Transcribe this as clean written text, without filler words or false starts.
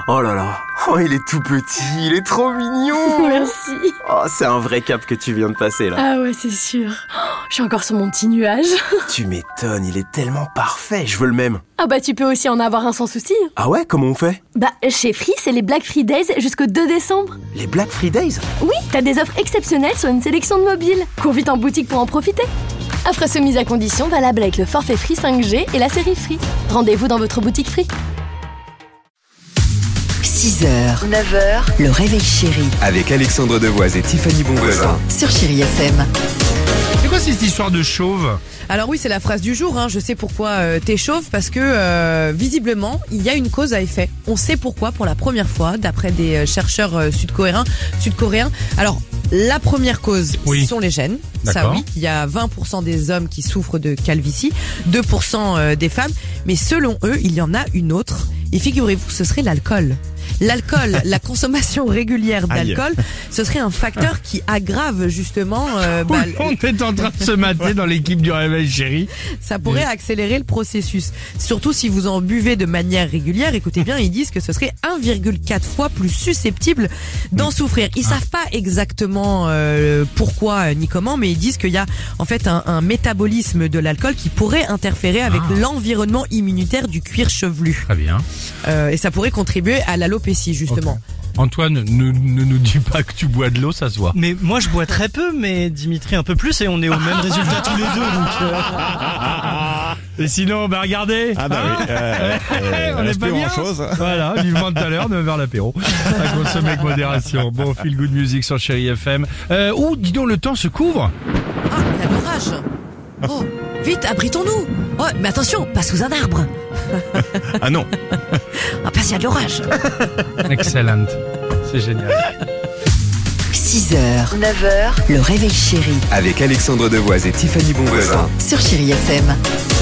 Oh là là, oh il est tout petit, il est trop mignon. Merci. Oh, c'est un vrai cap que tu viens de passer là. Ah ouais, c'est sûr. Je suis encore sur mon petit nuage. Tu m'étonnes, il est tellement parfait, je veux le même. Ah bah tu peux aussi en avoir un sans souci. Ah ouais, comment on fait? Bah chez Free, c'est les Black Fridays jusqu'au 2 décembre. Les Black Fridays? Oui, t'as des offres exceptionnelles sur une sélection de mobiles. Cours vite en boutique pour en profiter. Offre soumise à condition valable avec le forfait Free 5G et la série Free. Rendez-vous dans votre boutique Free. 6h, 9h, le réveil chéri Avec Alexandre Devoise et Tiffany Bonvoisin. sur Chéri FM. C'est quoi cette histoire de chauve? Alors oui, c'est la phrase du jour, je sais pourquoi t'es chauve, parce que visiblement, il y a une cause à effet. On sait pourquoi pour la première fois, d'après des chercheurs sud-coréens. Alors, la première cause, ce sont les gènes. Ça D'accord. oui, il y a 20% des hommes qui souffrent de calvitie, 2% des femmes, mais selon eux, il y en a une autre. Et figurez-vous, ce serait l'alcool. L'alcool, la consommation régulière d'alcool, ce serait un facteur qui aggrave justement... On est en train de se mater dans l'équipe du Réveil Chéri. ça pourrait accélérer le processus. Surtout si vous en buvez de manière régulière. Écoutez bien, ils disent que ce serait 1,4 fois plus susceptible d'en souffrir. Ils savent pas exactement pourquoi ni comment, mais ils disent qu'il y a en fait un métabolisme de l'alcool qui pourrait interférer avec l'environnement immunitaire du cuir chevelu. Très bien. Et ça pourrait contribuer à l'alopécie justement. Ok. Antoine, ne nous dis pas que tu bois de l'eau, ça se voit. Mais moi je bois très peu, mais Dimitri un peu plus et on est au même résultat tous les deux. Et sinon, regardez. Ah bah oui, on n'est pas bien. grand-chose. Voilà, vivement tout à l'heure, 9h l'apéro. À consommer avec modération. Bon, feel good music sur Chéri FM. Dis donc, le temps se couvre. Ah, il y a l'orage. Oh, vite, abritons-nous. Oh, mais attention, pas sous un arbre. Ah non. Ah, parce qu'il y a de l'orage. Excellent. C'est génial. 6h, 9h, le réveil chéri Avec Alexandre Devoise et Tiffany Bonvoisin. sur Chéri FM.